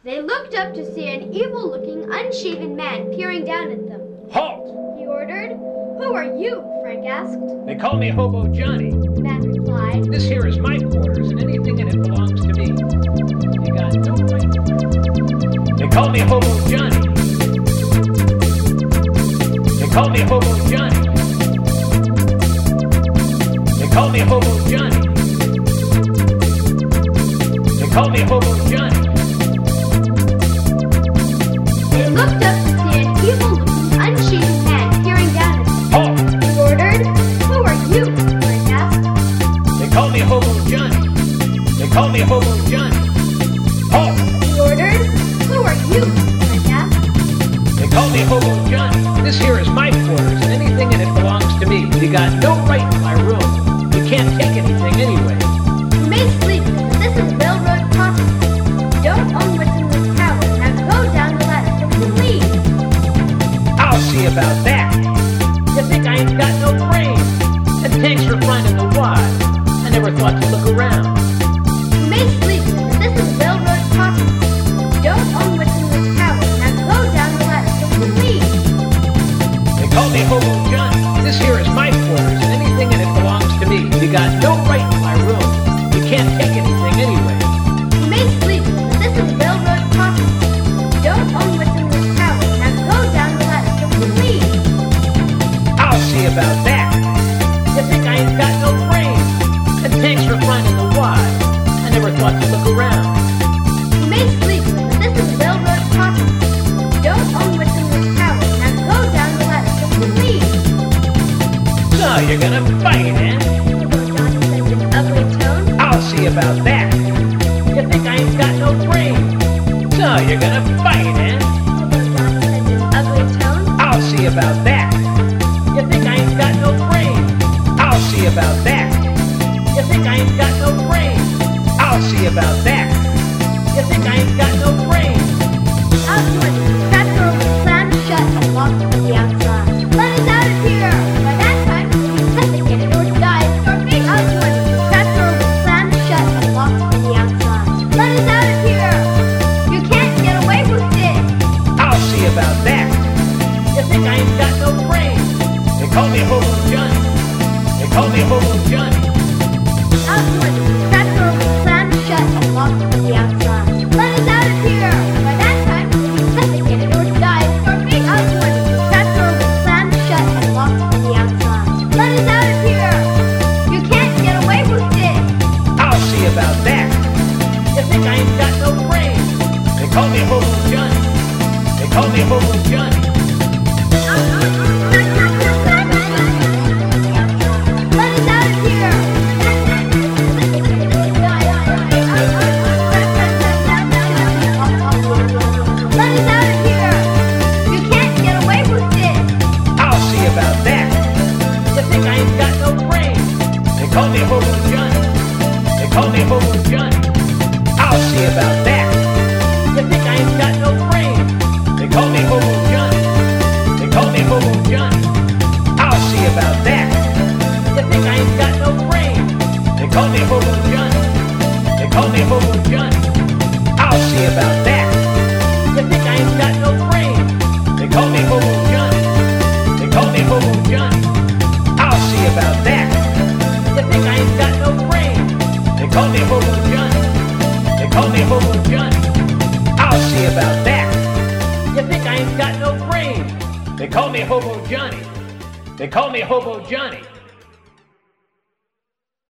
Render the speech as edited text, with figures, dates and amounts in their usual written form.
They looked up to see an evil-looking, unshaven man peering down at them. Halt! He ordered. Who are you? Frank asked. They call me Hobo Johnny. The man replied. This here is my quarters, and anything in it belongs to me. You got no right. They call me Hobo Johnny. They call me Hobo Johnny. They call me Hobo Johnny. They call me Hobo Johnny. They looked up to see an evil-looking, unshaven man peering down at them. Halt! He ordered. Who are you? Frank asked. They call me Hobo Johnny. They call me Hobo Johnny. Halt! He ordered. Who are you? Frank asked. They call me Hobo Johnny. This here is my quarters, and anything in it belongs to me. You got no right in my room. You can't take anything anyway. You may sleep, but this is railroad property. You don't own what's in this tower. Now go down the ladder so we can leave. I'll see about that. You think I ain't got no brain? And thanks for finding the why. I never thought to look around. You may sleep, but this is railroad property. You don't own what's in this tower. Now go down the ladder so we can leave. They call me Hobo Johnny. This here is my quarters, and anything in it belongs to me. You got no right in my room. You can't take anything anyway. You may sleep, but this is railroad property. You don't own what's in this tower. Now go down the ladder so we can leave. I'll see about that. You think I ain't got no brain? And thanks for finding the why. I never thought to look around. You may sleep, but this is railroad property. You don't own what's in this tower. Now go down the ladder so we can leave. So you're gonna fight, eh? Johnny said with an ugly tone. I'll see about that. You think I ain't got no brain? So you're gonna fight, eh? Johnny said with an ugly tone. I'll see about that. You think I ain't got no brain? I'll see about that. You think I ain't got no brain? I'll see about that. You think I ain't got no brain? Out you went. That door was slammed shut and locked from the outside. Let us out of here! By that time, we suffocated or died starving. Out you went. That door was slammed shut and locked from the outside. Let us out of here! You can't get away with it! I'll see about that. You think I ain't got no brain? They call me Hobo Johnny. They call me Hobo Johnny. Out you went. That door was slammed shut and locked from the outside. Let us out of here! By that time, we suffocated or died starving. Out you went. That door was slammed shut and locked from the outside. Let us out of here! You can't get away with it! I'll see about that. You think I ain't got no brain? They call me Hobo Johnny. They call me Hobo Johnny. Let us out of here! Let us out of here! You can't get away with it! I'll see about that. You think I ain't got no brain? They call me Hobo Johnny. They call me Hobo Johnny. I'll see about that. You think I ain't got no brain? They call me Hobo Johnny. They call me Hobo Johnny. I'll see about that. You think I ain't got no brain? They call me Hobo Johnny. They call me Hobo Johnny. I'll see about that. You think I ain't got no brain? They call me Hobo Johnny. They call me Hobo Johnny. I'll see about that. You think I ain't got no brain? They call me Hobo Johnny. They call me Hobo Johnny. I'll see about that. You think I ain't got no brain? They call me Hobo Johnny. They call me Hobo Johnny.